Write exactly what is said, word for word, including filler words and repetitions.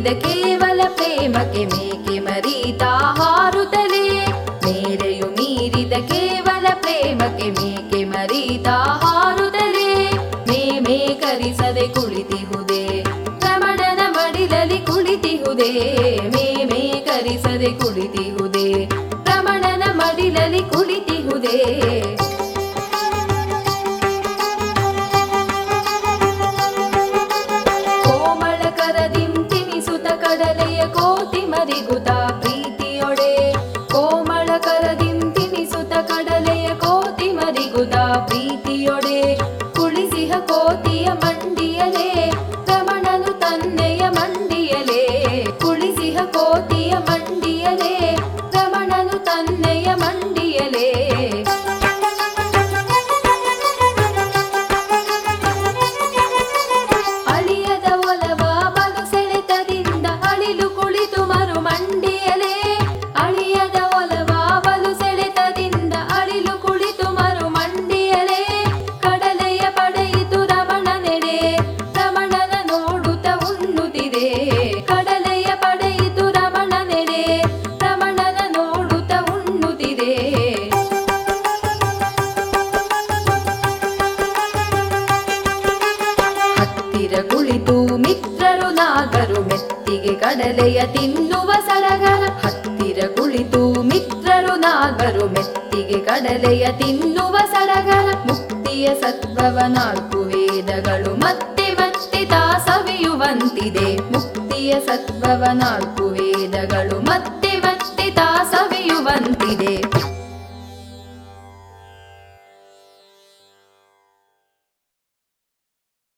ಮೀರಿದ ಕೇವಲ ಪ್ರೇಮಕ್ಕೆ ಮೇಕೆ ಮರೀತಾ ಹಾರುತ್ತಲೇ ಮೇರೆಯು ಮೀರಿದ ಕೇವಲ ಪ್ರೇಮಕ್ಕೆ ಮೇಕೆ ಮರೀತಾ ಹಾರುತ್ತಲೇ ಮೇಮೆ ಕರಿಸದೆ ಕುಳಿತಿಹುದೇ ರಮಣನ ಮಡಿಲಲ್ಲಿ ಕುಳಿತಿಹುದೇ ಮೇಮೆ ಕರಿಸದೆ ಕುಳಿತಿಹುದೇ ರಮಣನ ಮಡಿಲಲ್ಲಿ ಕುಳಿತಿಹುದೇ ಕೋಮಳ ಕರದಿಂ ತಿನಿಸುತ್ತ ಕಡಲೆಯ ಕೋತಿ ಮರಿಗುತ ಪ್ರೀತಿಯೊಡೆ ಕೋಮಳ ಕರದಿಂ ತಿನಿಸುತ್ತ ಕಡಲೆಯ ಕೋತಿ ಮರಿಗುತ ಪ್ರೀತಿಯೊಡೆ ಕುಳಿಸಿಹ ಕೋತಿಯ ಮಂಡಿಯಲೇ ರಮಣನು ತನ್ನೆಯ ಮಂಡಿಯಲೇ ಕುಳಿಸಿಹ ಕೋತಿಯ ಮಂಡಿಯಲೇ ರಮಣನು ತನ್ನೆಯ ಮಂಡಿಯಲೇ ಅಳಿಯದ ಒಲವ ಬಲು ಸೆಳೆತದಿಂದ ಅಳಿಲು ಕುಳಿತು ಮರು ಮಂಡಿಯಲೇ ಅಳಿಯದ ಒಲವ ಬಲು ಸೆಳೆತದಿಂದ ಅಳಿಲು ಕುಳಿತು ಮರು ಮಂಡಿಯಲೇ ಕಡಲೆಯ ಪಡೆಯಿತು ರಮಣನೆಡೆ ರಮಣನ ನೋಡುತ್ತ ಉಣ್ಣುತ್ತಿದೆ ಕಡಲೆಯ ಪಡೆಯಿತು ರಮಣನೆಡೆ ರಮಣನ ನೋಡುತ್ತ ಉಣ್ಣುತ್ತಿದೆ ಹತ್ತಿರ ಕುಳಿತು ಮಿತ್ರರು ನಾಗರು ಮೆತ್ತಿಗೆ ಕಡಲೆಯ ತಿನ್ನುವ ಸಡಗರ ಹತ್ತಿರ ಕುಳಿತು ಮಿತ್ರರು ನಾಗರು ಮೆತ್ತಿಗೆ ಕಡಲೆಯ ತಿನ್ನುವ ಸಡಗರ ಮುಕ್ತಿಯ ಸತ್ವವ ನಾಲ್ಕು ವೇದಗಳು ಮತ್ತೆ ಮತ್ತೆ ತಾ ಸವಿಯುವಂತಿದೆ ಮುಕ್ತಿಯ ಸತ್ವವ ನಾಲ್ಕು ವೇದಗಳು ಮತ್ತೆ ಮತ್ತೆ ತಾ ಸವಿಯುವಂತಿದೆ